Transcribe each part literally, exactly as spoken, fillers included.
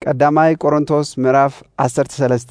ቀዳማይ ቆሮንቶስ ምዕራፍ عشرة وثلاثين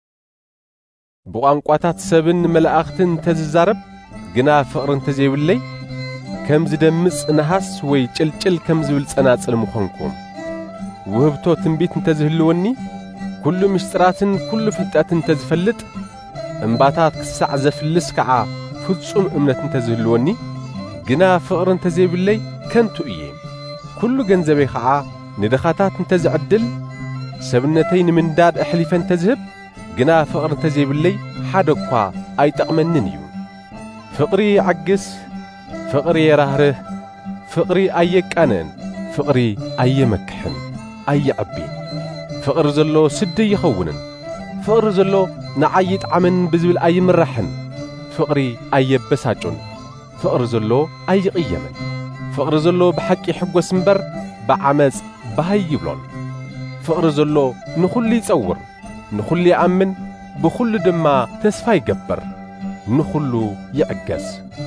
بቋንቋታት ሰብን መላእኽትን ተዝዛረብ ግና ፍቅርን ተዘይብለይ ከም ዝደምጽ ነሐስ ወይ ጭልጭል ከም ዝብል ጸናጽል ምኾንኩም ውህብቶ ትንቢት እንተዝህልወኒ ኩሉ ምስጥራትን ኩሉ ፍልጠትን ተዝፈልጥ እንባታት ክሳዕ ዘፍልስ ከዓ ፍጹም እምነት እንተዝህልወኒ ግና ፍቅርን ተዘይብለይ ከንቱ እየ ኩሉ ገንዘበይ ከዓ ንደኻታት እንተዝዕድል ሰብነተይ ንምንዳድ ኣሕሊፈን ተዝህብ ግና ፍቅርን ተዘይብለይ ሓደኳ ኣይጠቕመንን እዩ ፍቅሪ ይዓግስ ፍቅሪ የራህርህ ፍቅሪ ኣየቃነን ፍቅሪ ኣየመክሕን ኣየዕቢን ፍቅሪ ዘሎ ስድ ይኸውንን ፍቅሪ ዘሎ ንዓይ ጣዕምን ብዝብል ኣይምራሕን ፍቅሪ ኣየበሳጩን ፍቅሪ ዘሎ ኣይቕየምን ፍቅሪ ዘሎ ብሓቂ ሕጎስ እምበር ብዓመፅ ባሃይ ይብሎን ፍቅሪ ዘሎ ንኹሉ ይጸውር ንኹሉ ይኣምን ብኹሉ ድማ ተስፋ ይገብር ንኹሉ ይዕገስ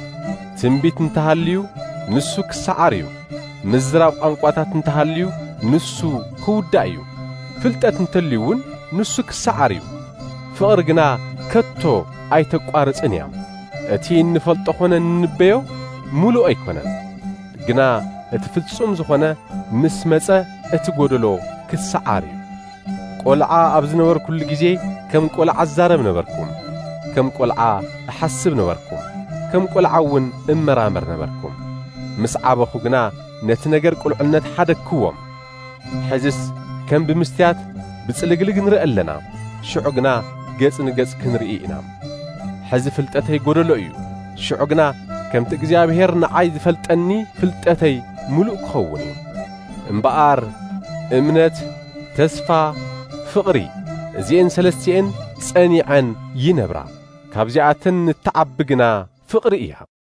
ትንቢት እንተሃልዩ ንሱ ክሰዓር እዩ ምዝራብ ቋንቋታት እንተሃልዩ ንሱ ክውዳእ እዩ ፍልጠት እንተልዩውን ንሱ ክሰዓር እዩ ፍቅሪ ግና ከቶ ኣይተቋርጽን እያ እቲ እንፈልጦ ኾነ እንበዮ ሙሉእ ኣይኮነን ግና እቲ ፍጹም ዝኾነ ምስ መጸ እቲ ጎደሎ ክሰዓር እዩ ቆልዓ ኣብ ዝነበረ ኩሉ ግዜ ከም ቆልዓ ዛረብ ነበርኩም ከም ቆልዓ ኣሐስብ ነበርኩም ከም ቆልዓውን እመራመር ነበርኩም ምስ ዓበኹ ግና ነቲ ነገር ቁልዕነት ሓደክዎም ሕዝስ ከም ብምስትያት ብጽልግልግ ንርኢ ኣለና ሽዑ ግና ገጽ ንገጽ ክንርኢ ኢና ሕዚ ፍልጠተይ ጎደሎ እዩ ሽዑ ግና ከምቲ እግዚአብሔር ንዓይ ዝፈልጠኒ ፍልጠተይ ሙሉእ ክኸውን እዩ እምበኣር እምነት ተስፋ ፍቅሪ እዚአን ሰለስቲአን ጸኒዐን ይነብራ ካብዚኣተን ንተዓቢ ግና ፍቅሪ እያ